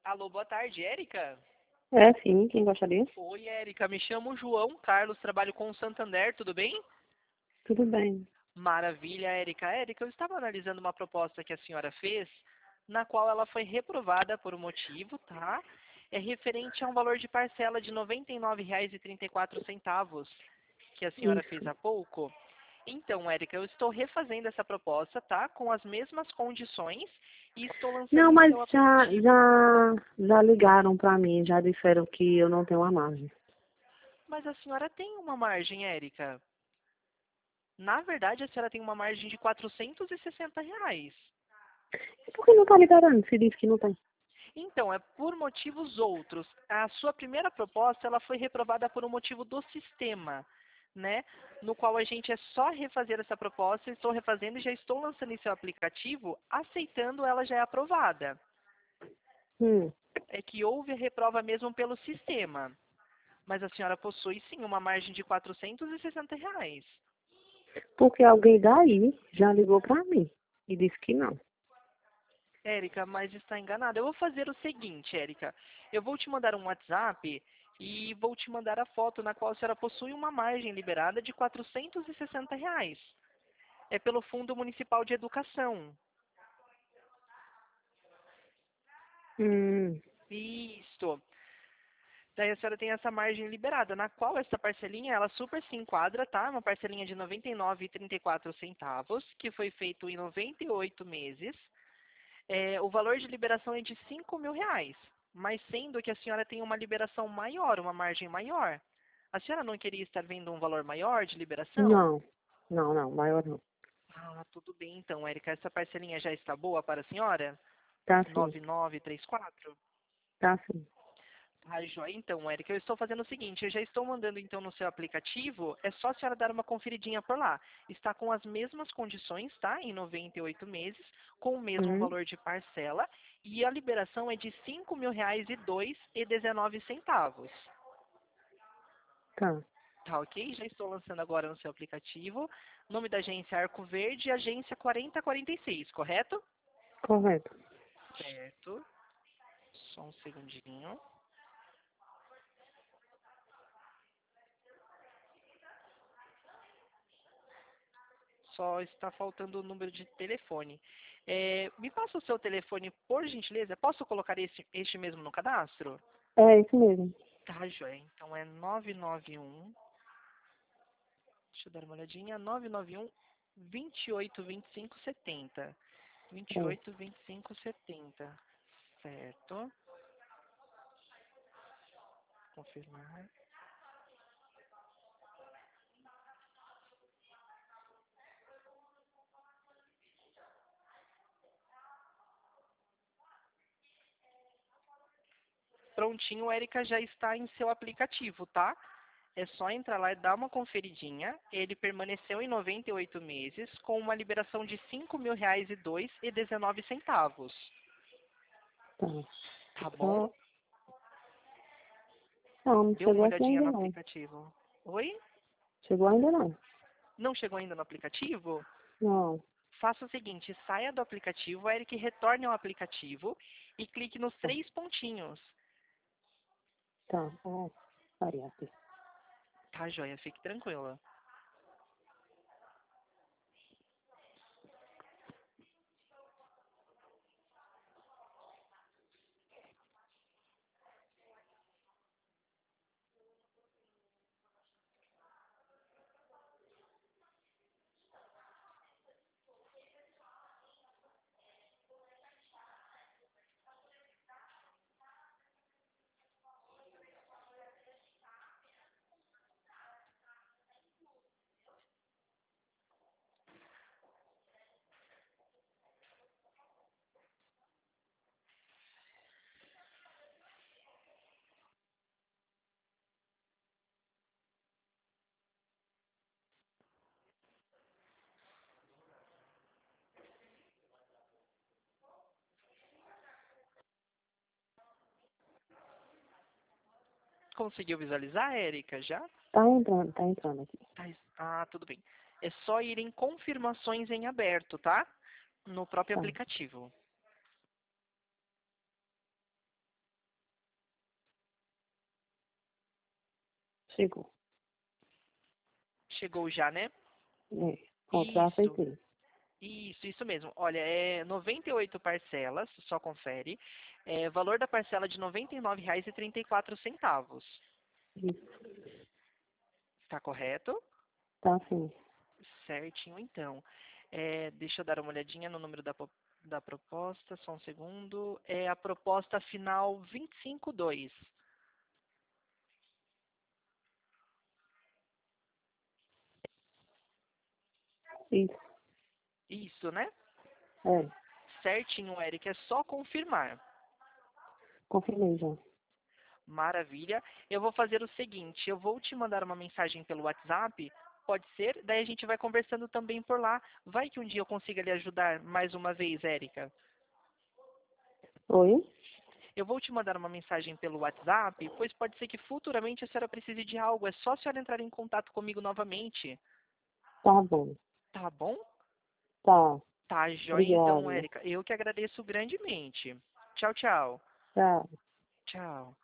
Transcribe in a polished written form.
Alô, boa tarde, Érica? É, sim, quem gostaria? Oi, Érica, me chamo João Carlos, trabalho com o Santander, tudo bem? Tudo bem. Maravilha, Érica. Érica, eu estava analisando uma proposta que a senhora fez, na qual ela foi reprovada por um motivo, tá? É referente a um valor de parcela de R$ 99,34, que a senhora fez Isso. há pouco. Então, Érica, eu estou refazendo essa proposta, tá? Com as mesmas condições e estou lançando Não, em mas seu já, aplicativo. já, já ligaram pra mim, já disseram que eu não tenho uma margem. Mas a senhora tem uma margem, Érica. Na verdade, a senhora tem uma margem de R$ 460. E por que não tá liberando se diz que não tem? Então, é por motivos outros. A sua primeira proposta, ela foi reprovada por um motivo do sistema, né? No qual a gente é só refazer essa proposta, estou refazendo e já estou lançando em seu aplicativo, aceitando ela já é aprovada. Hum, É que houve a reprova mesmo pelo sistema. Mas a senhora possui sim uma margem de R$ 460. porque alguém daí já ligou pra mim e disse que não. Érica, mas está enganada. Eu vou fazer o seguinte, Érica. Eu vou te mandar um WhatsApp e vou te mandar a foto na qual a senhora possui uma margem liberada de R$ 460. É pelo Fundo Municipal de Educação. Hum, Isto. Daí a senhora tem essa margem liberada, na qual essa parcelinha, ela super se enquadra, tá? Uma parcelinha de R$ 99,34, que foi feito em 98 meses. O valor de liberação é de R$ 5.000, mas sendo que a senhora tem uma liberação maior, uma margem maior. A senhora não queria estar vendo um valor maior de liberação? não, não, maior não. Ah, tudo bem então, Érica. Essa parcelinha já está boa para a senhora? Tá sim, 9934? tá sim. Ah, joia. Então, Érica, eu estou fazendo o seguinte, eu já estou mandando então no seu aplicativo, é só a senhora dar uma conferidinha por lá. Está com as mesmas condições, tá? Em 98 meses, com o mesmo Hum, valor de parcela, e a liberação é de R$ 5.002,19. tá, Tá ok? Já estou lançando agora no seu aplicativo. Nome da agência Arco Verde, agência 4046, correto? correto. Certo. Só um segundinho. Só está faltando o número de telefone. Me passa o seu telefone, por gentileza. Posso colocar este mesmo no cadastro? É isso mesmo. Tá, joia. Então é 991. Deixa eu dar uma olhadinha. 991 28 25 70. É. 28 25 70. Certo. Confirmar. Prontinho, Érica já está em seu aplicativo, tá? É só entrar lá e dar uma conferidinha. Ele permaneceu em 98 meses com uma liberação de R$ 5.002,19. Tá. Tá bom? Só, não, não Dê uma chegou aqui olhadinha ainda no não. aplicativo. Oi? Chegou ainda não. Não chegou ainda no aplicativo? Não. Faça o seguinte, saia do aplicativo, Eric, retorne ao aplicativo e clique nos Tá, três pontinhos. tá. Ó, parei aqui. Tá, joia, fique tranquila. Conseguiu visualizar, Erika, já? Tá entrando aqui. Tudo bem. É só ir em confirmações em aberto, tá? No próprio Tá, aplicativo. Chegou. Chegou já, né? É. Pronto, já Isso. aceitei. Isso mesmo. Olha, é 98 parcelas, só confere. Valor da parcela de R$ 99,34. Isso. Está correto? Tá sim. Certinho, então. Deixa eu dar uma olhadinha no número da proposta, só um segundo. É a proposta final 252. Isso. Isso, né? É. Certinho, Eric. É só confirmar. Confirmei já. Maravilha. Eu vou fazer o seguinte, eu vou te mandar uma mensagem pelo WhatsApp, pode ser? Daí a gente vai conversando também por lá. Vai que um dia eu consiga lhe ajudar mais uma vez, Érica. Oi? Eu vou te mandar uma mensagem pelo WhatsApp, pois pode ser que futuramente a senhora precise de algo. É só a senhora entrar em contato comigo novamente. Tá bom. Tá bom? Tá. Tá, joia então, Obrigada. Érica. Eu que agradeço grandemente. Tchau, tchau. Tchau. Tchau.